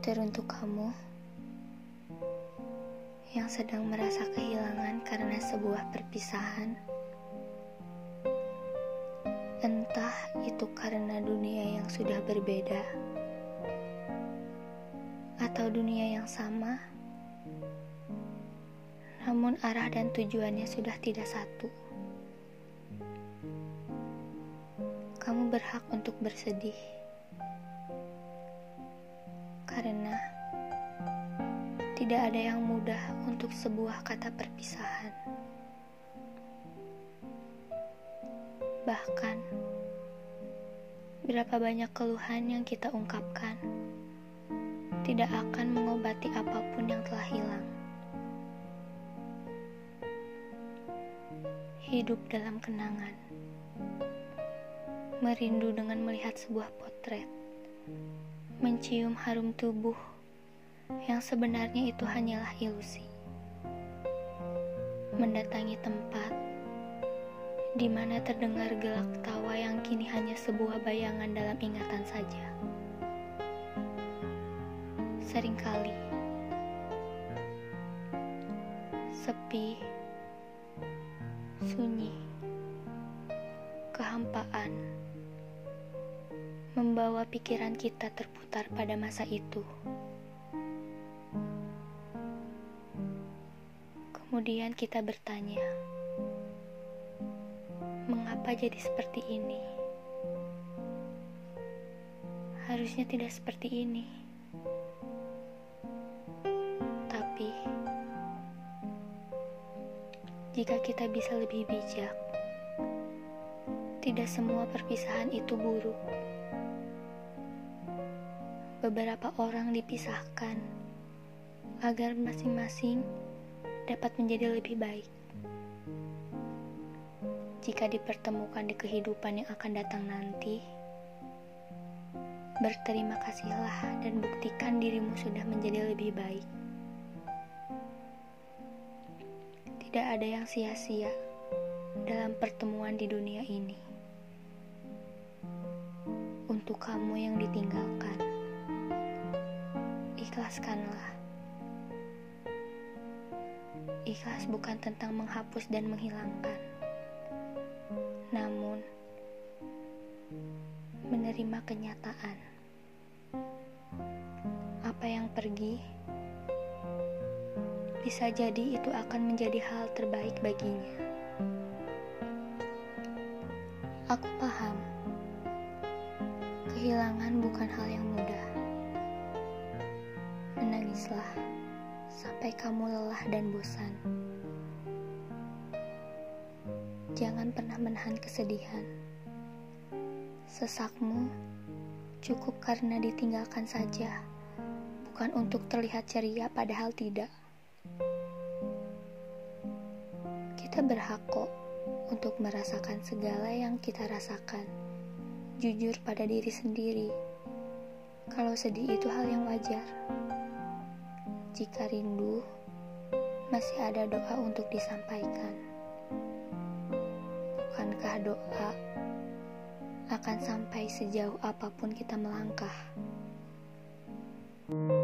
Teruntuk kamu yang sedang merasa kehilangan karena sebuah perpisahan, entah itu karena dunia yang sudah berbeda atau dunia yang sama, namun arah dan tujuannya sudah tidak satu. Kamu berhak untuk bersedih, karena tidak ada yang mudah untuk sebuah kata perpisahan. Bahkan, berapa banyak keluhan yang kita ungkapkan tidak akan mengobati apapun yang telah hilang. Hidup dalam kenangan, merindu dengan melihat sebuah potret, mencium harum tubuh yang sebenarnya itu hanyalah ilusi, mendatangi tempat di mana terdengar gelak tawa yang kini hanya sebuah bayangan dalam ingatan saja. Seringkali sepi, sunyi, kehampaan membawa pikiran kita terputar pada masa itu. Kemudian kita bertanya, mengapa jadi seperti ini? Harusnya tidak seperti ini. Tapi, jika kita bisa lebih bijak, tidak semua perpisahan itu buruk. Beberapa orang dipisahkan agar masing-masing dapat menjadi lebih baik. Jika dipertemukan di kehidupan yang akan datang nanti, berterima kasihlah dan buktikan dirimu sudah menjadi lebih baik. Tidak ada yang sia-sia dalam pertemuan di dunia ini. Untuk kamu yang ditinggalkan, ikhlaskanlah. Ikhlas bukan tentang menghapus dan menghilangkan, namun menerima kenyataan. Apa yang pergi, bisa jadi itu akan menjadi hal terbaik baginya. Aku paham, kehilangan bukan hal yang mudah. Menangislah sampai kamu lelah dan bosan. Jangan pernah menahan kesedihan. Sesakmu cukup karena ditinggalkan saja, bukan untuk terlihat ceria padahal tidak. Kita berhak kok untuk merasakan segala yang kita rasakan, jujur pada diri sendiri. Kalau sedih itu hal yang wajar. Jika rindu, masih ada doa untuk disampaikan. Bukankah doa akan sampai sejauh apapun kita melangkah?